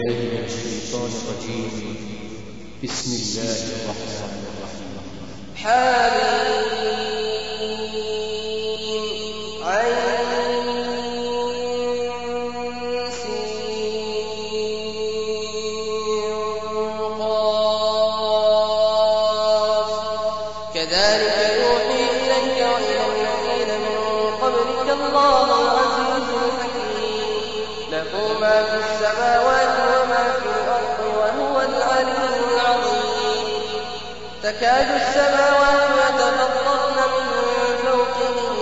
بالله من الشيطان الرجيم. بسم الله الرحمن الرحيم. حميم عين سين قاف كذلك يوحي إليك وإلى الذين من قبلك الله العزيز الحكيم له ما في السماوات وما في الأرض وهو العلي العظيم تكاد السماوات يتفطرن من فوقهم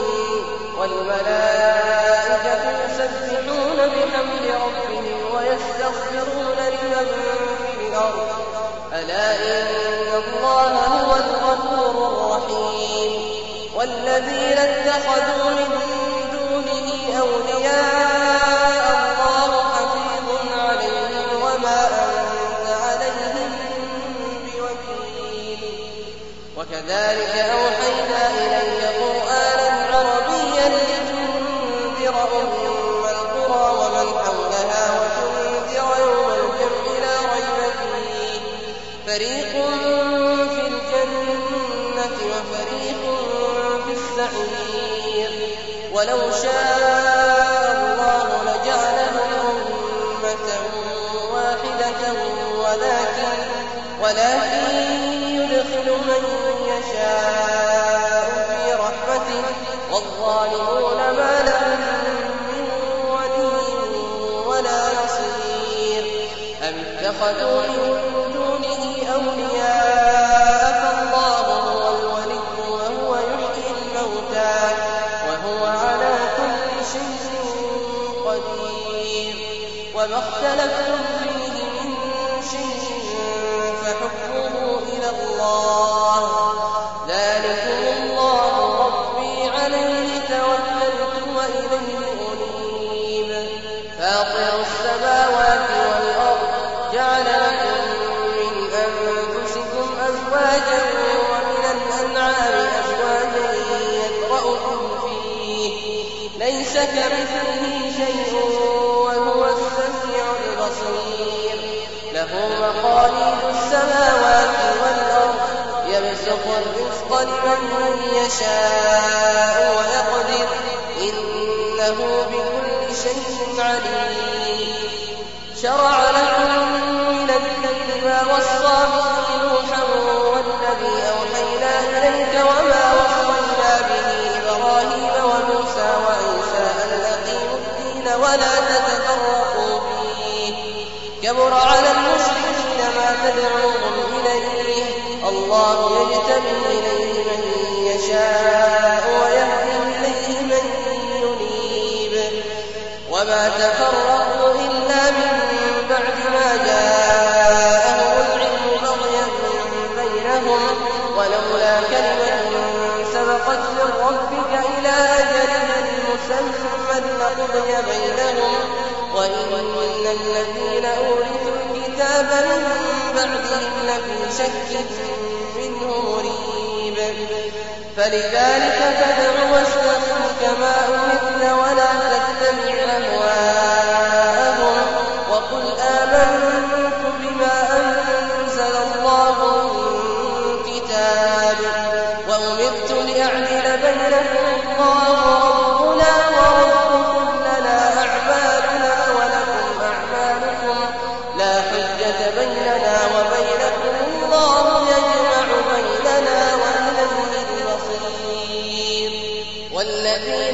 والملائكة يسبحون بحمد ربهم ويستغفرون لمن في الأرض ألا إن الله هو الغفور الرحيم والذين اتخذوا من دونه أولياء الله حفيظ عليهم وما أنت عليهم بوكيل وكذلك أوحينا إليك قرآنا عربيا لتنذر أم القرى ومن حولها وتنذر يوم الجمع لا ريب فيه فريق في الجنة وفريق في السعير ولو شاء الله لجعلهم أمة واحدة ولكن يدخل من يشاء في رحمته والظالمون ما لهم من ولي ولا نصير أم اتخذوا من دونه أولياء فالله هو الولي وهو يحيي الموتى وهو على كل شيء قدير وما اختلفتم فيه من شيء فحكمه إلى الله ذلكم الله ربي عليه توكلت وإليه أنيب فاطر السماوات والأرض جعل لكم من أنفسكم أزواجا ومن الأنعام أزواجا يذرأكم فيه ليس كمثله شيء وهو السميع البصير له مقاليد السماوات والأرض يبسط الرزق لمن يشاء ويقدر إنه بكل شيء عليم شرع لكم من الدين ما وصى به نوحا والذي أوحينا إليك وما وصينا به إبراهيم وموسى وعيسى أن أقيموا الدين ولا تتفرقوا فيه كبر على المشركين ما تدعوهم إليه الله يجتبي إليه من يشاء ويهدي إليه من ينيب وما تفرقوا إلا من بعد ما جاءهم العلم بغيا بينهم ولولا كلمة سبقت من ربك إلى أجل مسمى لقضي بينهم وإن الذين أورثوا الكتاب من بعدهم لفي شك منه مريب فلذلك فادع واستقم كما أمرت ولا تتبع أهواءهم وقل آمنت بما أنزل الله من كتاب وأمرت لأعدل بينكم الله ربنا وربكم لنا أعمالنا ولكم أعمالكم لا حجة بيننا وبينكم الله يجمع بيننا وإليه المصير والذين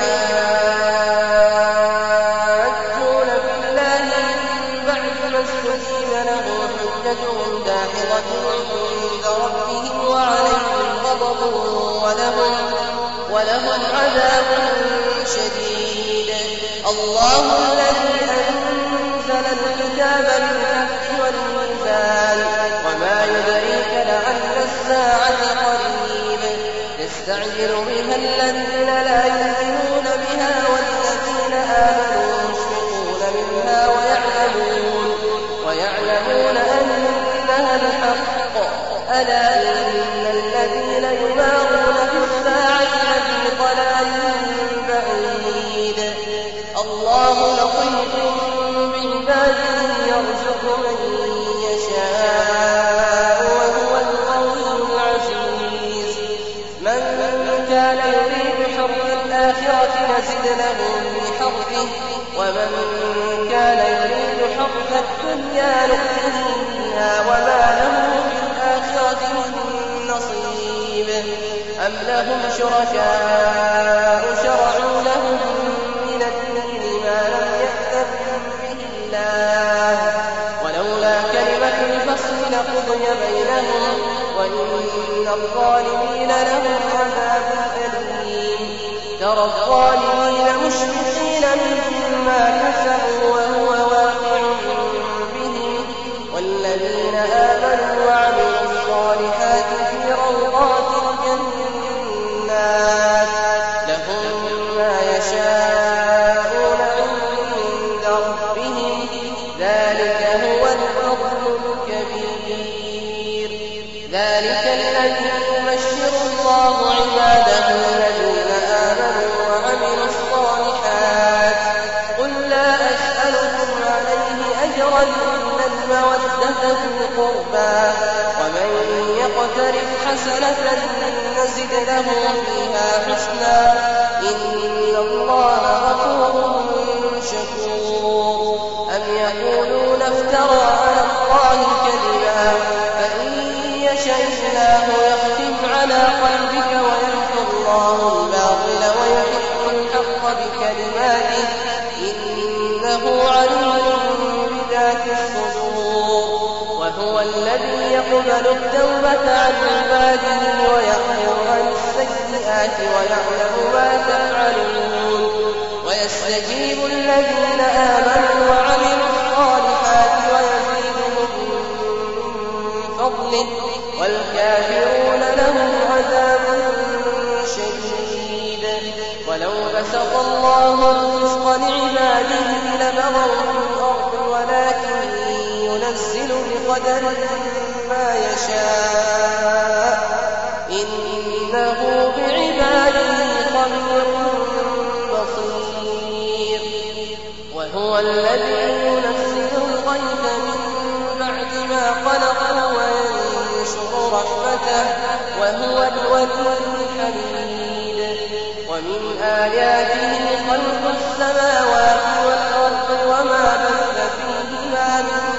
يحاجون بالله من بعد ما استجيب له حجتهم داحضة عند ربهم وعليهم غضب ولهم عذاب شديد الله الذي أنزل الكتاب بالحق والميزان وما يدريك لعل الساعة قريب يستعجل بها الذين لا يؤمنون بها والذين آمنوا مشفقون منها ويعلمون أنها الحق ألا إن الذين يمارون في الساعة لفي ضلال بعيد الله لطيف بعباده يرزق الدنيا نؤته منها وما له في الآخرة من نصيب أم لهم شركاء شرعوا لهم من الدين ما لم يأذن به الله ولولا كلمة الفصل لقضي بينهم وإن الظالمين لهم عذاب أليم ترى الظالمين مشفقين مما كسبوا وهو واقع بهم والذين آمنوا وعملوا الصالحات في روضات الجنات لهم ما يشاءون عند ربهم ذلك هو الفضل الكبير ذلك الذي يبشر الله عباده الذين آمنوا وعملوا الصالحات قل لا أسألكم عليه أجرا إلا المودة في القربى ومن يقترف حسنة نزد له فيها حسنا إن الله غفور شكور أم يقولون افترى على الله كذبا فإن يشاء الله يختم على قلبك ويمحو الله الباطل ويحق الحق بكلماته إنه عليم بذات الصدور وهو الذي يقبل التوبة عن عباده ويعفو عن السيئات ويعلم ما تفعلون ويستجيب الذين آمنوا وعملوا الصالحات ويزيدهم من فضله والكافرون لهم عذاب شديد ولو بسط الله الرزق لعباده لبغوا في الأرض ولكن ينزل بقدر ما يشاء إنه بعباده خبير بصير وهو الذي ينزل الغيث من بعد ما قنطوا وينشر رحمته وهو الولي الحميد ومن آياته خلق السماوات والأرض وما بث فيهما من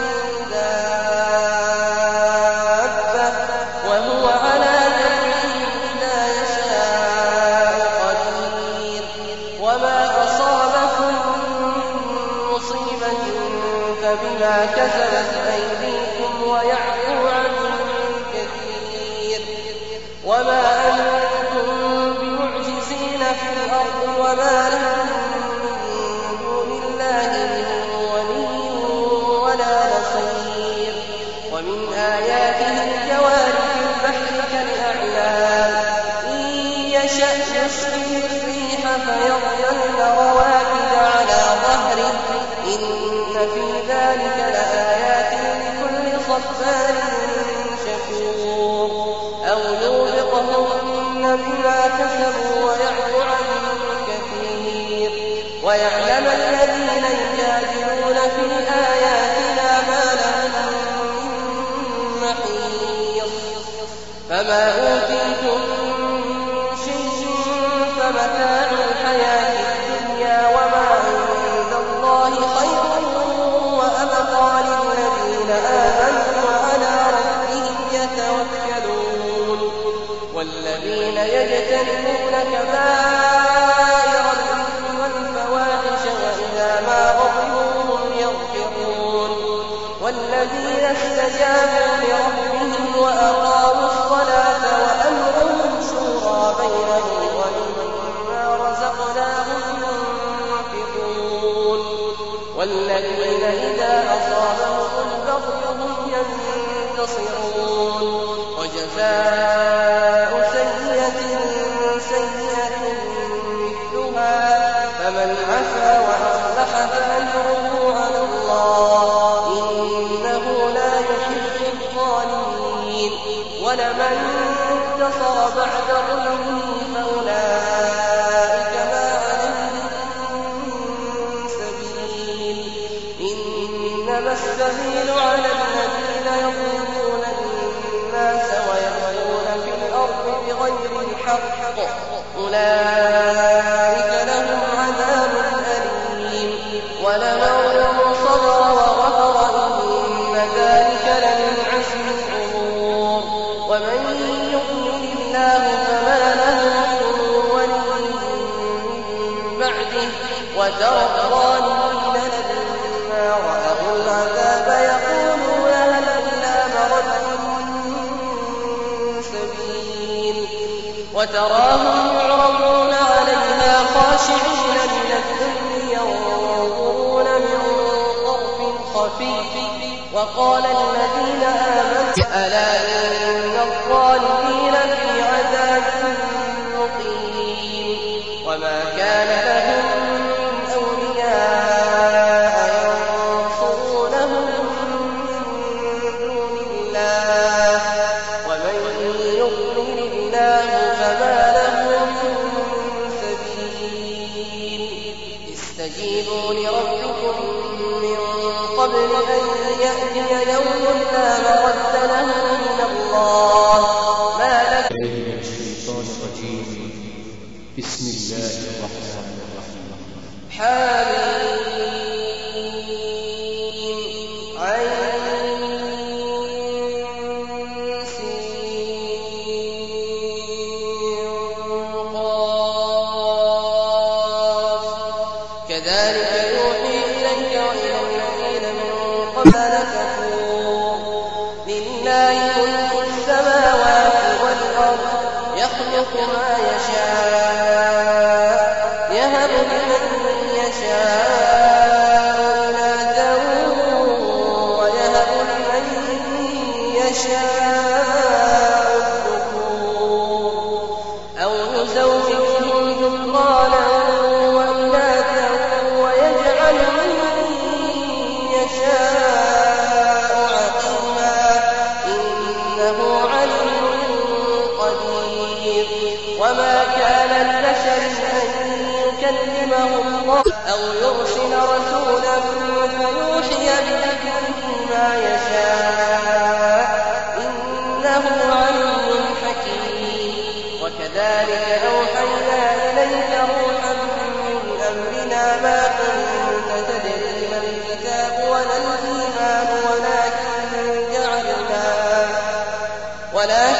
وهو على جمعهم إذا يشاء قدير وما أصابكم من مصيبة فبما كسبت أيديكم ويعفو عن كثير وما أنتم بمعجزين في الأرض وما لكم من دون الله من ولي ولا نصير ومن آياته الجوار كالأعلام إن يشأ يسكن الريح فيظللن رواكد على ظهره إن في ذلك لآيات لكل صبار شكور أو يوبقهن بما كسبوا ويعفو عن كثير ويعلم الذين يجادلون في آياتنا ما لهم من محيص فما أوتيتم من شيء فمتاع الحياة الدنيا وما عند الله خير وأبقى للذين آمنوا وعلى ربهم يتوكلون والذين يجتنبون كبائر الإثم والفواحش وإذا ما غضبوا هم يغفرون والذين استجابوا لربهم وأقاموا الصلاة وأمرهم شورى بينهم ومما رزقناهم ينفقون والذين إذا أصابهم البغي هم ينتصرون وجزاء سيئة سيئة مثلها فمن عفا وأصلح فأجره على الله إنه لا يحب الظالمين ولمن انتصر بعد ظلمه فأولئك ما عليهم من سبيل إنما السبيل على الذين يظلمون الناس ويبغون في الأرض بغير الحق أولئك لهم عذاب أليم ولمن صبر وغفر وتراهم يعرضون عليها خاشعين من الذل ينظرون من طرف خفي وقال الذين آمنوا ألا إن الظالمين في عذاب مقيم وما كان لهم من أولياء ينصرونهم من دون الله ومن يضلل الله فما له من سبيل استجيبوا لربكم من قبل أن يأتي يوم لا مرد له من الله ما لك من الشيطان الرجيم. بسم الله الرحمن الرحيم. حميم عين سين قاف كذلك يوحي إليك وإلى الذين من قبلك لله ملك السماوات والأرض يخلق ما يشاء يهب لمن يشاء إناثا ويهب لمن يشاء الذكور أو يزوجهم ذكرانا وإناثا ويجعل من يشاء عقيما إنه عليم قدير وما كان لبشر أن يكلمه الله أو يرسل رسولا فيوحي بإذنه ما يشاء إنه عليم حكيم وكذلك أوحينا إليك روحا من أمرنا ما كنت تدري ما الكتاب ولا الإيمان ولكن